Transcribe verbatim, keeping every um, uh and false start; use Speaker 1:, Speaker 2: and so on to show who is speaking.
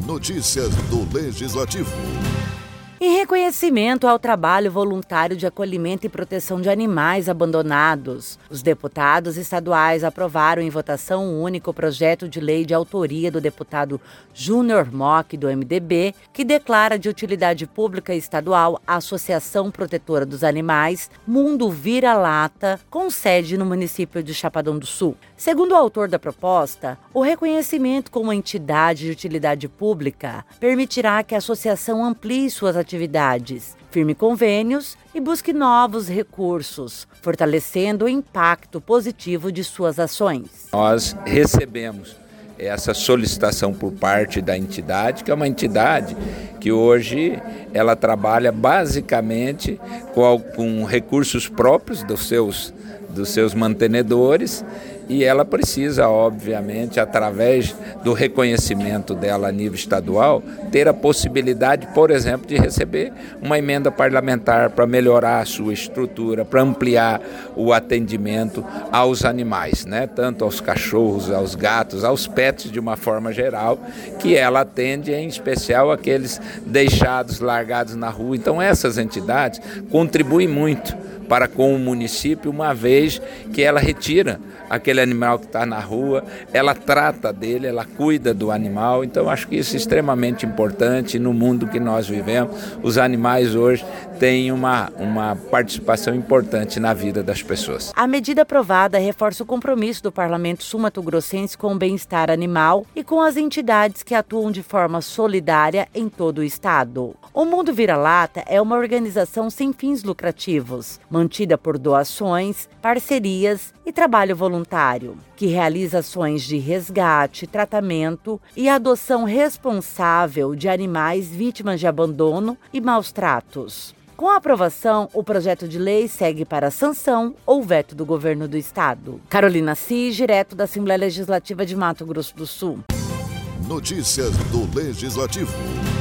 Speaker 1: Notícias do Legislativo.
Speaker 2: Em reconhecimento ao trabalho voluntário de acolhimento e proteção de animais abandonados, os deputados estaduais aprovaram em votação única o projeto de lei de autoria do deputado Júnior Mock, do M D B, que declara de utilidade pública estadual a Associação Protetora dos Animais Mundo Vira-Lata, com sede no município de Chapadão do Sul. Segundo o autor da proposta, o reconhecimento como entidade de utilidade pública permitirá que a associação amplie suas atividades, firme convênios e busque novos recursos, fortalecendo o impacto positivo de suas ações.
Speaker 3: Nós recebemos essa solicitação por parte da entidade, que é uma entidade que hoje ela trabalha basicamente com, com recursos próprios dos seus, dos seus mantenedores, e ela precisa, obviamente, através do reconhecimento dela a nível estadual, ter a possibilidade, por exemplo, de receber uma emenda parlamentar para melhorar a sua estrutura, para ampliar o atendimento aos animais, né? Tanto aos cachorros, aos gatos, aos pets de uma forma geral, que ela atende em especial aqueles deixados, largados na rua. Então essas entidades contribuem muito para com o município, uma vez que ela retira aquele animal que está na rua, ela trata dele, ela cuida do animal. Então acho que isso é extremamente importante no mundo que nós vivemos. Os animais hoje têm uma, uma participação importante na vida das pessoas.
Speaker 2: A medida aprovada reforça o compromisso do Parlamento sul-mato-grossense com o bem-estar animal e com as entidades que atuam de forma solidária em todo o estado. O Mundo Vira-Lata é uma organização sem fins lucrativos, mantida por doações, parcerias e trabalho voluntário, que realiza ações de resgate, tratamento e adoção responsável de animais vítimas de abandono e maus tratos. Com a aprovação, o projeto de lei segue para a sanção ou veto do governo do estado. Carolina Cis, direto da Assembleia Legislativa de Mato Grosso do Sul.
Speaker 1: Notícias do Legislativo.